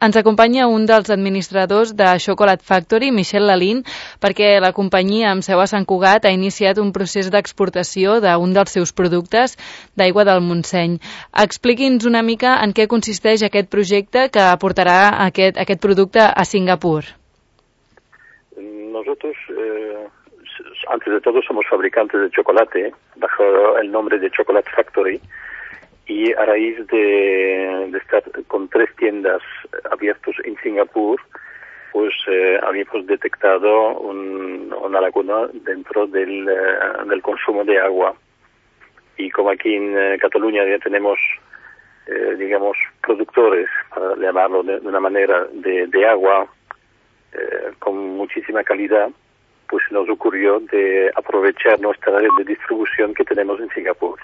Ens acompanya un dels administradors de Chocolate Factory, Michel Lalin, perquè la companyia amb seu a Sant Cugat ha iniciat un procés d'exportació d'un dels seus productes d'aigua del Montseny. Expliqui'ns una mica en què consisteix aquest projecte que aportarà aquest producte a Singapur. Nosotros, antes de todo, somos fabricantes de chocolate bajo el nombre de Chocolate Factory. Y a raíz de estar con 3 tiendas abiertas en Singapur, pues habíamos detectado una laguna dentro del consumo de agua. Y como aquí en Cataluña ya tenemos, digamos, productores, para llamarlo de una manera, de agua con muchísima calidad, pues nos ocurrió de aprovechar nuestra red de distribución que tenemos en Singapur.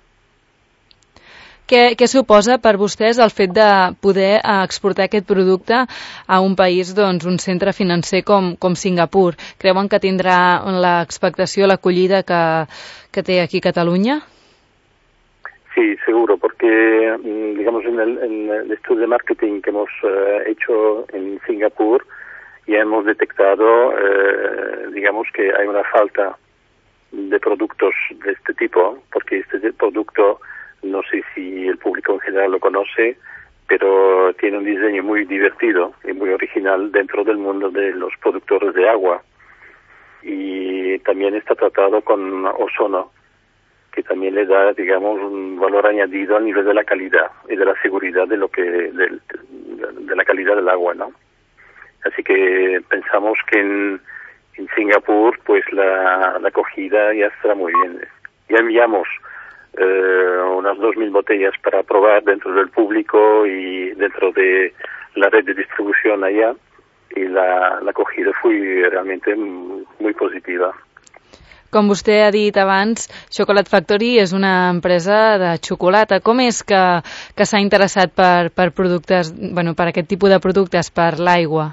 Què suposa per vostès el fet de poder exportar aquest producte a un país, doncs, un centre financer com Singapur? Creuen que tindrà l'expectació, l'acollida que té aquí Catalunya? Sí, seguro, porque, digamos, en el estudio de marketing que hemos hecho en Singapur, ya hemos detectado, digamos, que hay una falta de productos de este tipo, porque este producto, no sé si el público en general lo conoce, pero tiene un diseño muy divertido y muy original dentro del mundo de los productores de agua. Y también está tratado con ozono, que también le da, digamos, un valor añadido a nivel de la calidad y de la seguridad de la calidad del agua, ¿no? Así que pensamos que en Singapur, pues la acogida ya estará muy bien. Ya enviamos unas 2.000 botellas para probar dentro del público y dentro de la red de distribución allá, y la acogida fue realmente muy positiva. Com vostè ha dit abans, Chocolate Factory és una empresa de xocolata. Com és que s'ha interessat per productes, per aquest tipus de productes, per l'aigua?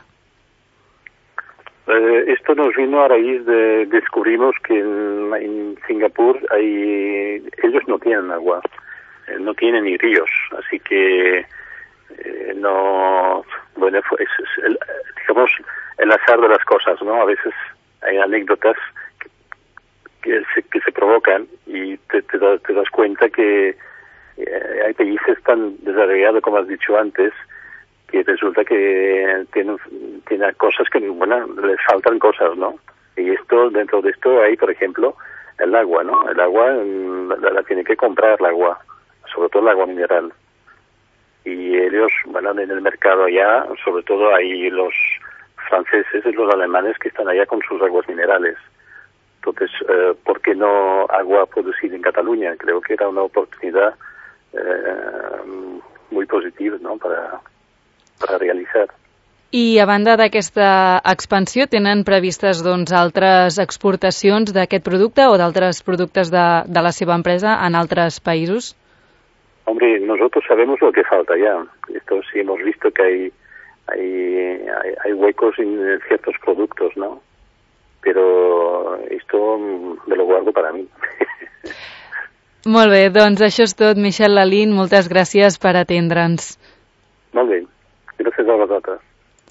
Esto nos vino a raíz de descubrimos que en Singapur ellos no tienen agua, no tienen ni ríos, así que es digamos el azar de las cosas, ¿no? A veces hay anécdotas que se provocan y te das cuenta que hay países tan desarrollados, como has dicho antes, que resulta que tiene cosas que, les faltan cosas, ¿no? Y dentro de esto hay, por ejemplo, el agua, ¿no? El agua la tiene que comprar, el agua, sobre todo el agua mineral. Y ellos, en el mercado allá, sobre todo hay los franceses y los alemanes que están allá con sus aguas minerales. Entonces, ¿por qué no agua producida en Cataluña? Creo que era una oportunidad muy positiva, ¿no? Para realitzar. I a banda d'aquesta expansió, tenen previstes altres exportacions d'aquest producte o d'altres productes de la seva empresa en altres països? Hombre, nosotros sabemos lo que falta ya. Esto sí hemos visto que hay huecos en ciertos productos, ¿no? Pero esto me lo guardo para mí. Molt bé, doncs això és tot. Michel Lalin, moltes gràcies per atendre'ns. Molt bé. Gràcies a vosaltres.